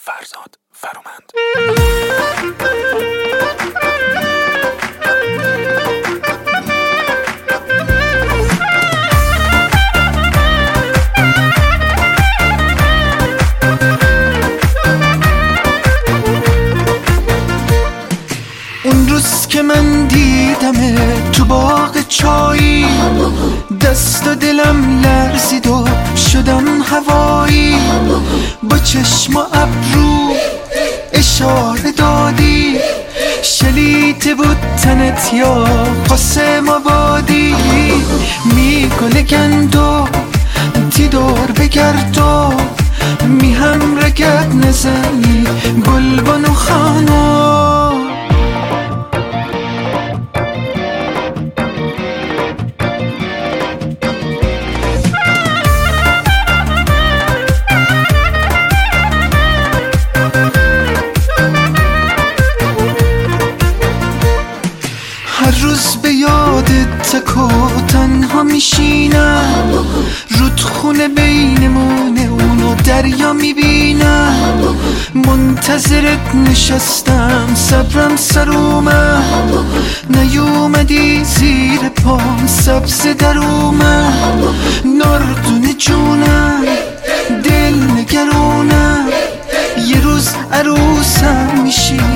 فرزاد فرومند. اون روز که من دیدم تو باغ چایی، دست و دلم لرزید و شدم هوایی. با چشم و ابرو اشاره دادی، شلیته بود تنت یا قاسم آبادی. میکنه گندو تی دور بگردو، می هم رگت نزنی گلبن و خانو. هر روز به یادت تک و تنها میشینم، رودخونه بینمونه اونو دریا میبینم. منتظرت نشستم صبرم سر اومد، نیومدی زیر پام سبز در اومد. نردونه جونم دل نگرونم، یه روز عروسم میشی